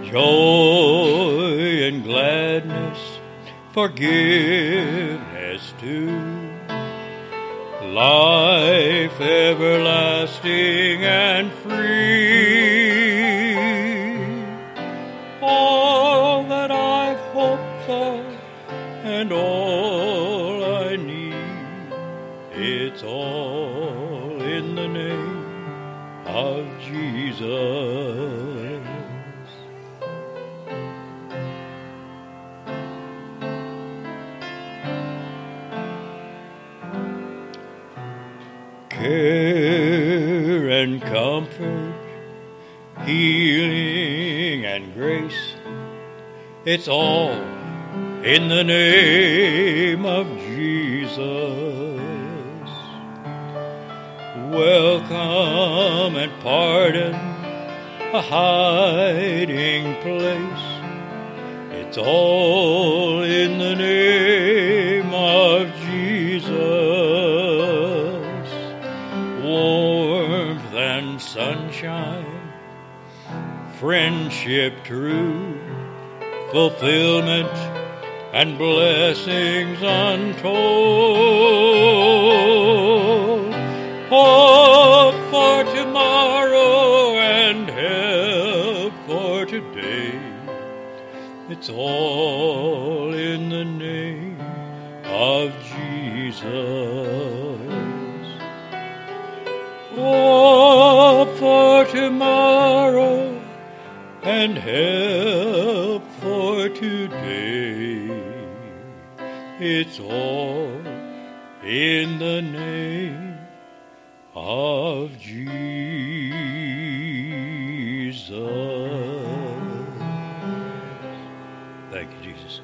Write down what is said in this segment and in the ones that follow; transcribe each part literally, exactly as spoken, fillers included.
joy and gladness, forgiveness too, life everlasting and free. All that I've hoped for and all I need, it's all in the name of Jesus. Care and comfort, healing and grace, it's all in the name of Jesus. Welcome and pardon, a hiding place, it's all in the name of Jesus. Warmth and sunshine, friendship true, fulfillment and blessings untold. Hope for tomorrow and help for today, it's all in the name of Jesus. Hope for tomorrow and help for today, it's all in the name of Jesus. Thank you, Jesus.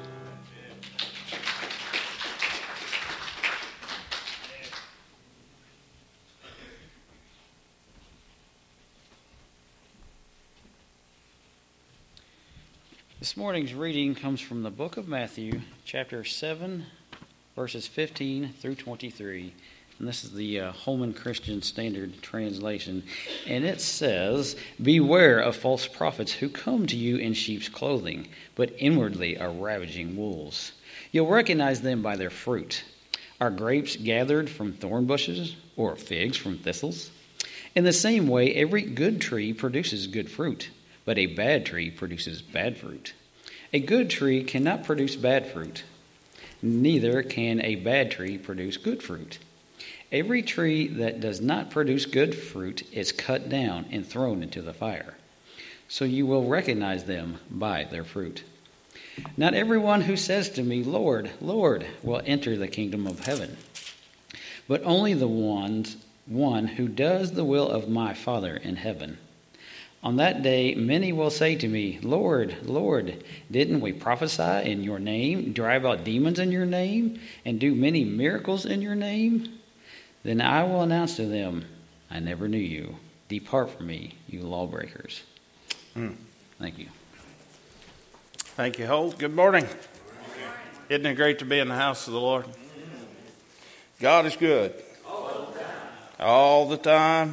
This morning's reading comes from the book of Matthew, chapter seven, verses fifteen through twenty-three. And this is the uh, Holman Christian Standard Translation. And it says, "Beware of false prophets who come to you in sheep's clothing, but inwardly are ravaging wolves. You'll recognize them by their fruit. Are grapes gathered from thorn bushes, or figs from thistles? In the same way, every good tree produces good fruit, but a bad tree produces bad fruit. A good tree cannot produce bad fruit, neither can a bad tree produce good fruit. Every tree that does not produce good fruit is cut down and thrown into the fire. So you will recognize them by their fruit. Not everyone who says to me, 'Lord, Lord,' will enter the kingdom of heaven, but only the ones, one who does the will of my Father in heaven. On that day, many will say to me, 'Lord, Lord, didn't we prophesy in your name, drive out demons in your name, and do many miracles in your name?' Then I will announce to them, 'I never knew you. Depart from me, you lawbreakers.'" Mm. Thank you. Thank you, Holt. Good morning. Good morning. Isn't it great to be in the house of the Lord? God is good. All the time. All the time.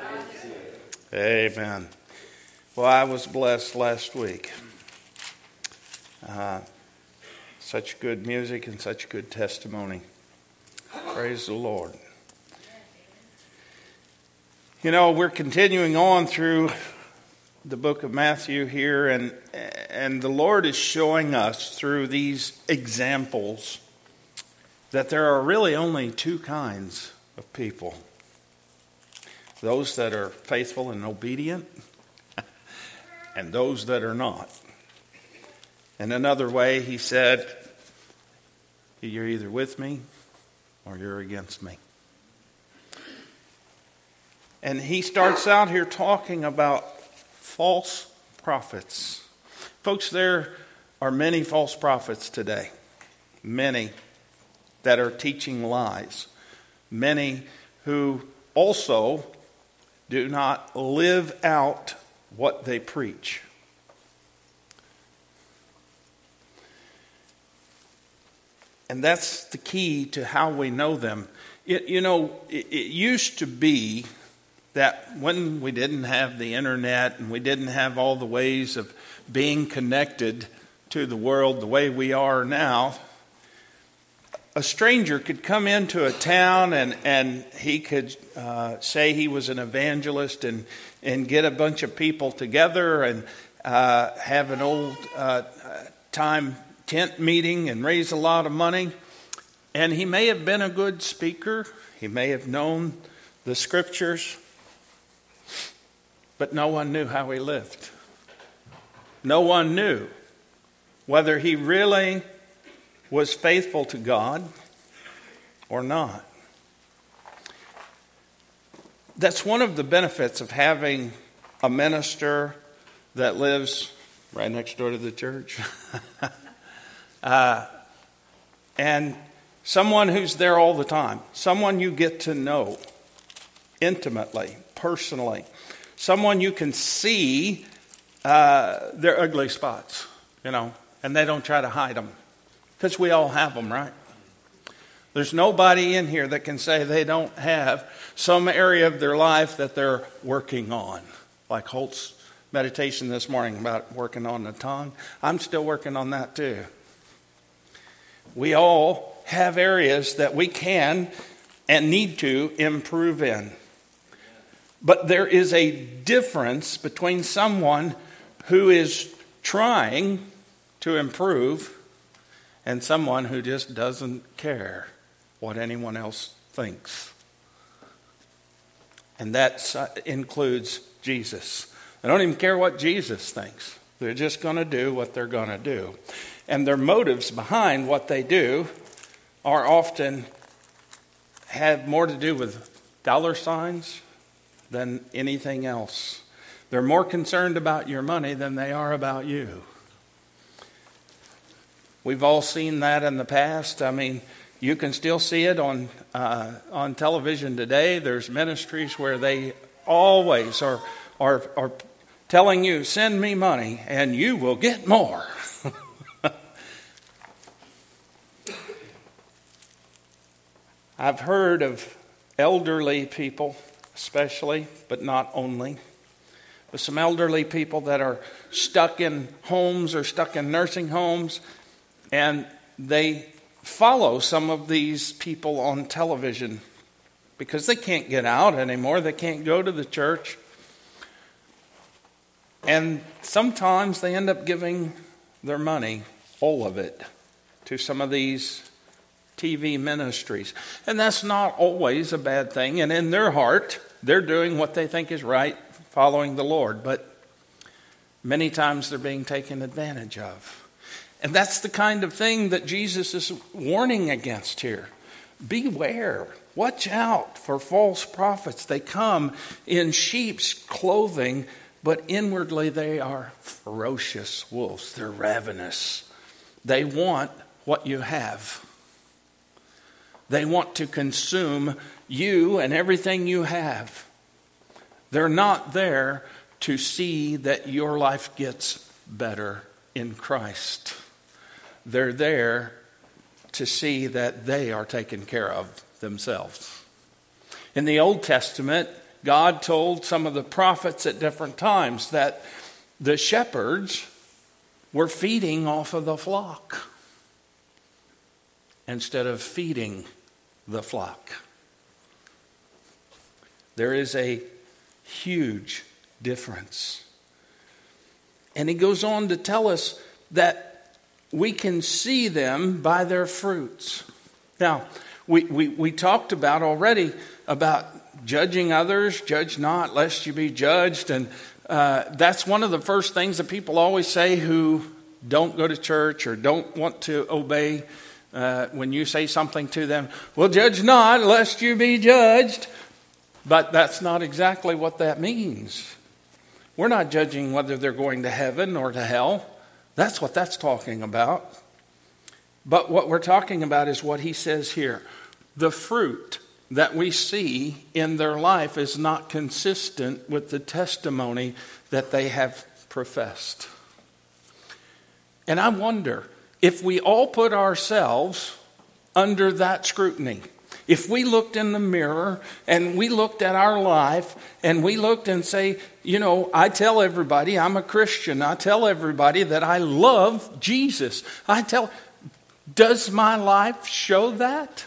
Amen. Well, I was blessed last week. Uh, such good music and such good testimony. Praise the Lord. You know, we're continuing on through the book of Matthew here, and and the Lord is showing us through these examples that there are really only two kinds of people. Those that are faithful and obedient, and those that are not. In another way, he said, you're either with me or you're against me. And he starts out here talking about false prophets. Folks, there are many false prophets today. Many that are teaching lies. Many who also do not live out what they preach. And that's the key to how we know them. It, you know, it, it used to be that when we didn't have the internet and we didn't have all the ways of being connected to the world the way we are now, a stranger could come into a town and, and he could uh, say he was an evangelist and, and get a bunch of people together and uh, have an old uh, time tent meeting and raise a lot of money. And he may have been a good speaker. He may have known the scriptures. But no one knew how he lived. No one knew whether he really was faithful to God or not. That's one of the benefits of having a minister that lives right next door to the church. uh, and someone who's there all the time. Someone you get to know intimately, personally. Someone you can see uh, their ugly spots, you know, and they don't try to hide them. Because we all have them, right? There's nobody in here that can say they don't have some area of their life that they're working on. Like Holt's meditation this morning about working on the tongue. I'm still working on that too. We all have areas that we can and need to improve in. But there is a difference between someone who is trying to improve and someone who just doesn't care what anyone else thinks. And that includes Jesus. They don't even care what Jesus thinks. They're just going to do what they're going to do. And their motives behind what they do are often have more to do with dollar signs than anything else. They're more concerned about your money than they are about you. We've all seen that in the past. I mean, you can still see it on uh, on television today. There's ministries where they always are are are telling you, "Send me money, and you will get more." I've heard of elderly people, especially, but not only, but some elderly people that are stuck in homes or stuck in nursing homes, and they follow some of these people on television because they can't get out anymore. They can't go to the church. And sometimes they end up giving their money, all of it, to some of these T V ministries. And that's not always a bad thing. And in their heart, they're doing what they think is right, following the Lord. But many times they're being taken advantage of. And that's the kind of thing that Jesus is warning against here. Beware. Watch out for false prophets. They come in sheep's clothing, but inwardly they are ferocious wolves. They're ravenous. They want what you have. They want to consume you and everything you have. They're not there to see that your life gets better in Christ. They're there to see that they are taken care of themselves. In the Old Testament, God told some of the prophets at different times that the shepherds were feeding off of the flock instead of feeding the flock. There is a huge difference. And he goes on to tell us that we can see them by their fruits. Now, we, we, we talked about already about judging others, judge not lest you be judged. And uh, that's one of the first things that people always say who don't go to church or don't want to obey. Uh, when you say something to them, well, judge not lest you be judged. But that's not exactly what that means. We're not judging whether they're going to heaven or to hell. That's what that's talking about. But what we're talking about is what he says here. The fruit that we see in their life is not consistent with the testimony that they have professed. And I wonder if we all put ourselves under that scrutiny, If we looked in the mirror and we looked at our life and we looked and say, you know, I tell everybody I'm a Christian. I tell everybody that I love Jesus. I tell, does my life show that?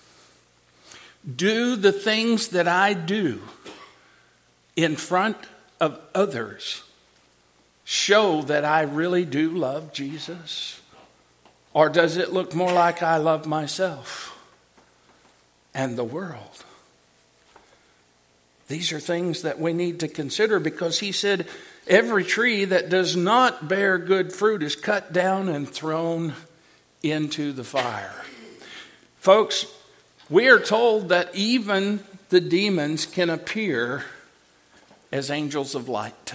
Do the things that I do in front of others show that I really do love Jesus? Or does it look more like I love myself and the world? These are things that we need to consider, because he said every tree that does not bear good fruit is cut down and thrown into the fire. Folks, we are told that even the demons can appear as angels of light.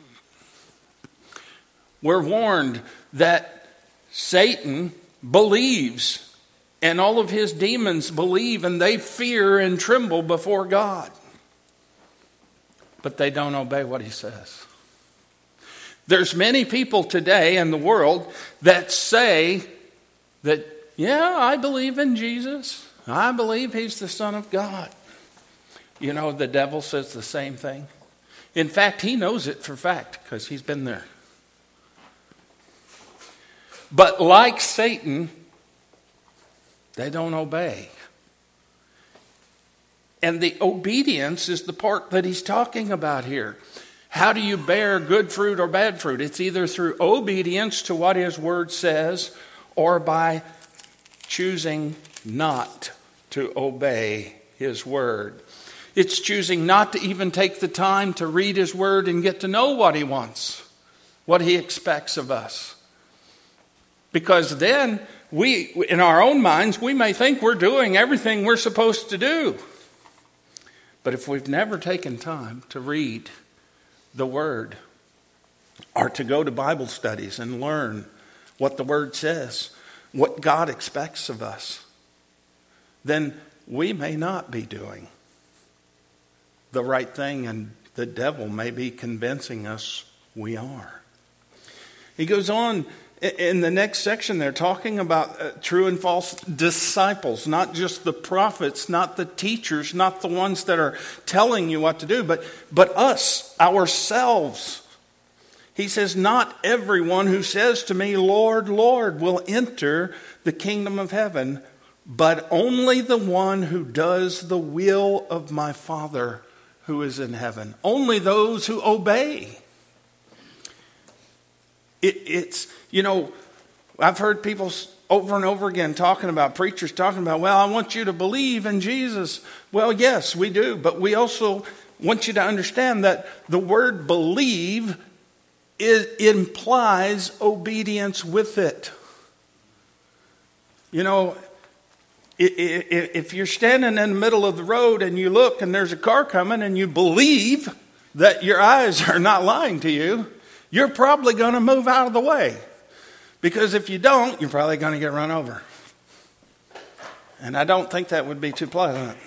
We're warned that Satan believes, and all of his demons believe, and they fear and tremble before God. But they don't obey what he says. There's many people today in the world that say that, yeah, I believe in Jesus. I believe he's the Son of God. You know, the devil says the same thing. In fact, he knows it for fact because he's been there. But like Satan, they don't obey. And the obedience is the part that he's talking about here. How do you bear good fruit or bad fruit? It's either through obedience to what his word says, or by choosing not to obey his word. It's choosing not to even take the time to read his word and get to know what he wants, what he expects of us. Because then we, in our own minds, we may think we're doing everything we're supposed to do. But if we've never taken time to read the word, or to go to Bible studies and learn what the word says, what God expects of us, then we may not be doing the right thing, and the devil may be convincing us we are. He goes on in the next section there, talking about uh, true and false disciples, not just the prophets, not the teachers, not the ones that are telling you what to do, but, but us, ourselves. He says, not everyone who says to me, Lord, Lord, will enter the kingdom of heaven, but only the one who does the will of my Father who is in heaven. Only those who obey. It, it's, you know, I've heard people over and over again talking about, preachers talking about, well, I want you to believe in Jesus. Well, yes, we do. But we also want you to understand that the word believe is, implies obedience with it. You know, if you're standing in the middle of the road and you look and there's a car coming and you believe that your eyes are not lying to you, you're probably going to move out of the way. Because if you don't, you're probably going to get run over. And I don't think that would be too pleasant.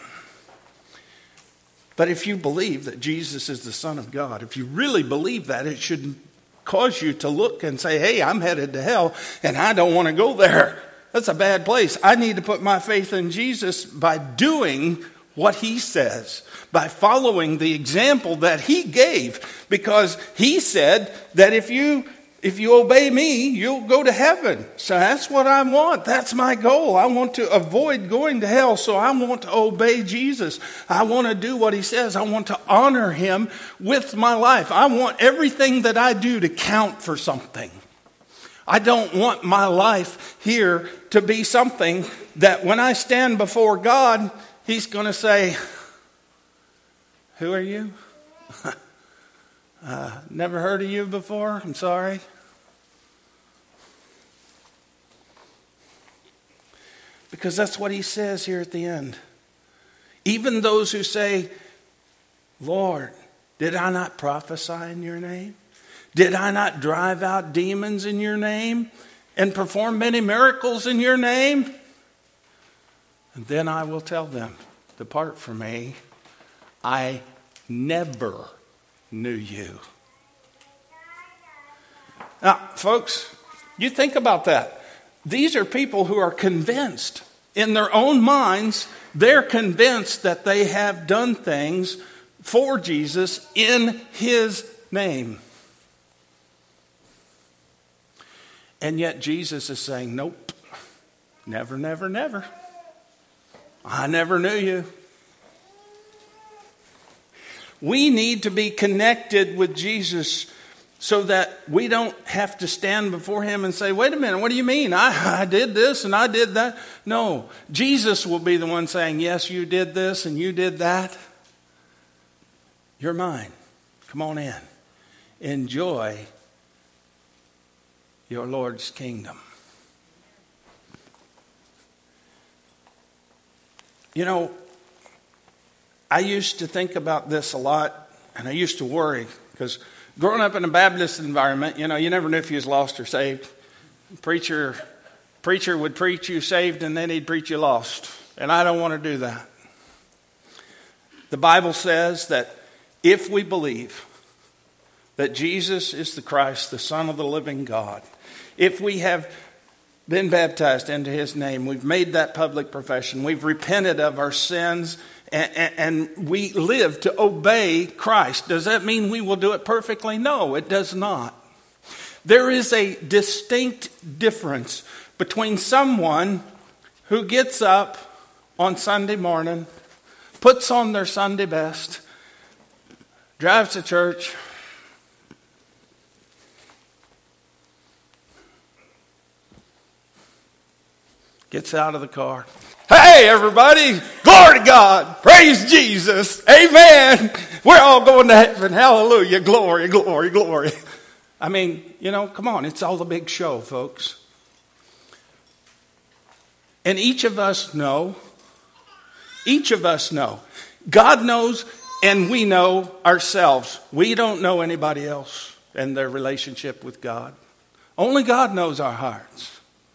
But if you believe that Jesus is the Son of God, if you really believe that, it should cause you to look and say, hey, I'm headed to hell and I don't want to go there. That's a bad place. I need to put my faith in Jesus by doing what he says, by following the example that he gave, because he said that if you if you obey me, you'll go to heaven. So that's what I want. That's my goal. I want to avoid going to hell, so I want to obey Jesus. I want to do what he says. I want to honor him with my life. I want everything that I do to count for something. I don't want my life here to be something that when I stand before God, he's going to say, who are you? uh, never heard of you before. I'm sorry. Because that's what he says here at the end. Even those who say, Lord, did I not prophesy in your name? Did I not drive out demons in your name and perform many miracles in your name? And then I will tell them, depart from me. I never knew you. Now, folks, you think about that. These are people who are convinced In their own minds, they're convinced that they have done things for Jesus in his name. And yet Jesus is saying, nope, never, never, never. I never knew you. We need to be connected with Jesus so that we don't have to stand before him and say, wait a minute, what do you mean? I, I did this and I did that. No, Jesus will be the one saying, yes, you did this and you did that. You're mine. Come on in. Enjoy your Lord's kingdom. You know, I used to think about this a lot, and I used to worry because growing up in a Baptist environment, you know, you never knew if you was lost or saved. Preacher, preacher would preach you saved, and then he'd preach you lost. And I don't want to do that. The Bible says that if we believe that Jesus is the Christ, the Son of the living God, if we have been baptized into his name, we've made that public profession, we've repented of our sins, and, and, and we live to obey Christ. Does that mean we will do it perfectly? No, it does not. There is a distinct difference between someone who gets up on Sunday morning, puts on their Sunday best, drives to church, gets out of the car. Hey, everybody. Glory to God. Praise Jesus. Amen. We're all going to heaven. Hallelujah. Glory, glory, glory. I mean, you know, come on. It's all a big show, folks. And each of us know, each of us know. God knows and we know ourselves. We don't know anybody else and their relationship with God. Only God knows our hearts.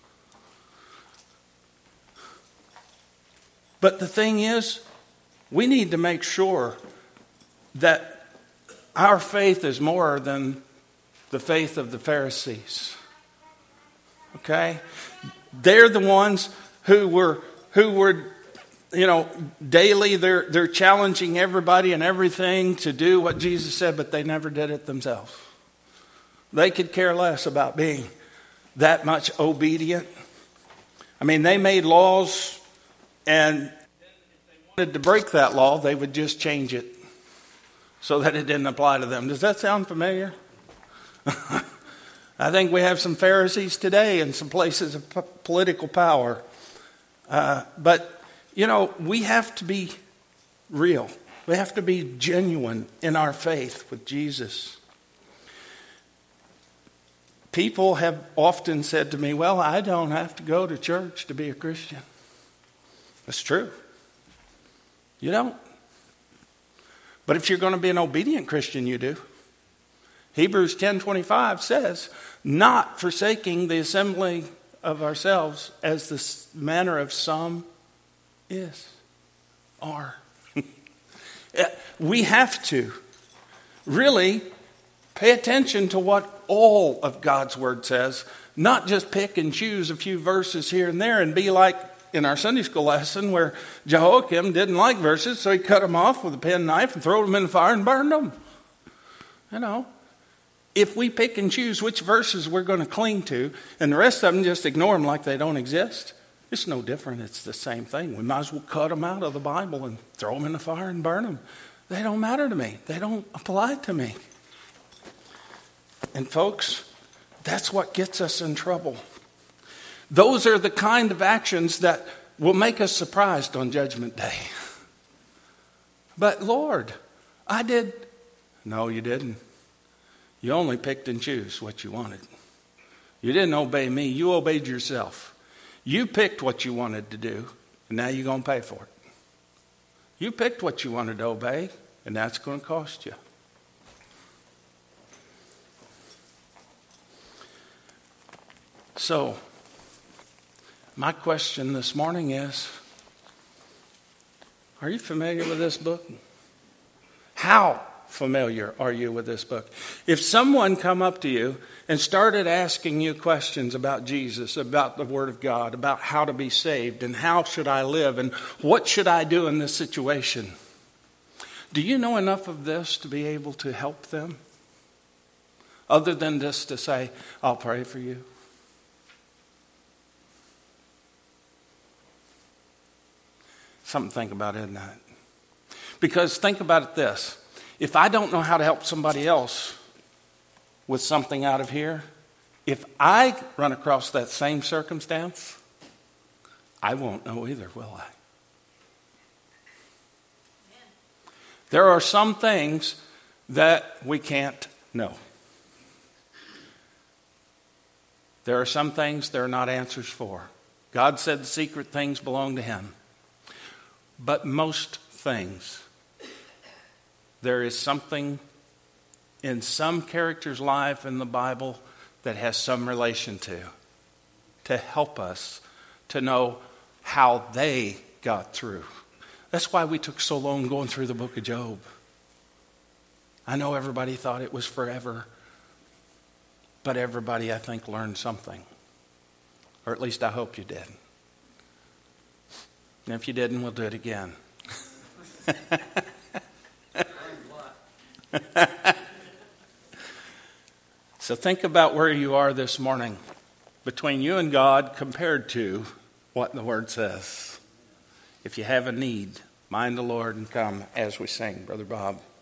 But the thing is, we need to make sure that our faith is more than the faith of the Pharisees. Okay? They're the ones who were who were, you know, daily they're they're challenging everybody and everything to do what Jesus said, but they never did it themselves. They could care less about being that much obedient. I mean, they made laws, and if they wanted to break that law, they would just change it so that it didn't apply to them. Does that sound familiar? I think we have some Pharisees today in some places of p- political power. Uh, but, you know, we have to be real. We have to be genuine in our faith with Jesus. People have often said to me, well, I don't have to go to church to be a Christian. That's true. You don't. But if you're going to be an obedient Christian, you do. Hebrews ten twenty-five says, not forsaking the assembly of ourselves as the manner of some is, are. We have to really pay attention to what all of God's Word says, not just pick and choose a few verses here and there and be like in our Sunday school lesson where Jehoiakim didn't like verses, so he cut them off with a penknife and threw them in the fire and burned them. You know, if we pick and choose which verses we're going to cling to and the rest of them just ignore them like they don't exist, it's no different. It's the same thing. We might as well cut them out of the Bible and throw them in the fire and burn them. They don't matter to me. They don't apply to me. And folks, that's what gets us in trouble. Those are the kind of actions that will make us surprised on Judgment Day. But Lord, I did. No, you didn't. You only picked and chose what you wanted. You didn't obey me. You obeyed yourself. You picked what you wanted to do, and now you're going to pay for it. You picked what you wanted to obey, and that's going to cost you. So, my question this morning is, are you familiar with this book? How familiar are you with this book? If someone come up to you and started asking you questions about Jesus, about the Word of God, about how to be saved, and how should I live, and what should I do in this situation, do you know enough of this to be able to help them? Other than just to say, I'll pray for you. Something to think about, isn't it? Because think about it this. If I don't know how to help somebody else with something out of here, if I run across that same circumstance, I won't know either, will I? There are some things that we can't know. There are some things there are not answers for. God said the secret things belong to Him. But most things, there is something in some character's life in the Bible that has some relation to, to help us to know how they got through. That's why we took so long going through the book of Job. I know everybody thought it was forever, but everybody, I think, learned something. Or at least I hope you did. And if you didn't, we'll do it again. So think about where you are this morning between you and God compared to what the Word says. If you have a need, mind the Lord and come as we sing, Brother Bob.